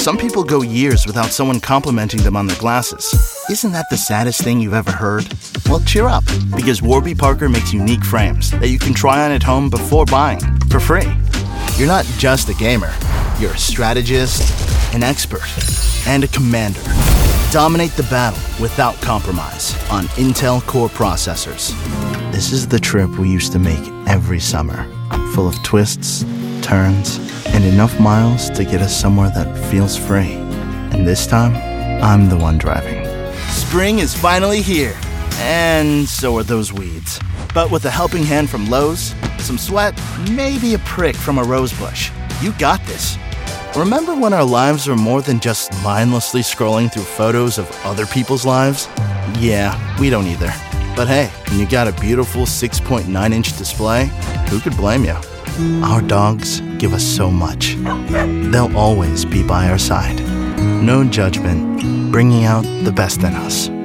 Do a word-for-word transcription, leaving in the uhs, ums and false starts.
Some people go years without someone complimenting them on their glasses. Isn't that the saddest thing you've ever heard? Well, cheer up, because Warby Parker makes unique frames that you can try on at home before buying, for free. You're not just a gamer. You're a strategist, an expert, and a commander. Dominate the battle without compromise on Intel Core processors. This is the trip we used to make every summer, full of twists, turns, and enough miles to get us somewhere that feels free. And this time, I'm the one driving. Spring is finally here, and so are those weeds. But with a helping hand from Lowe's, some sweat, maybe a prick from a rose bush, you got this. Remember when our lives were more than just mindlessly scrolling through photos of other people's lives? Yeah, we don't either. But hey, when you got a beautiful six point nine inch display, who could blame you? Our dogs give us so much. They'll always be by our side. No judgment, bringing out the best in us.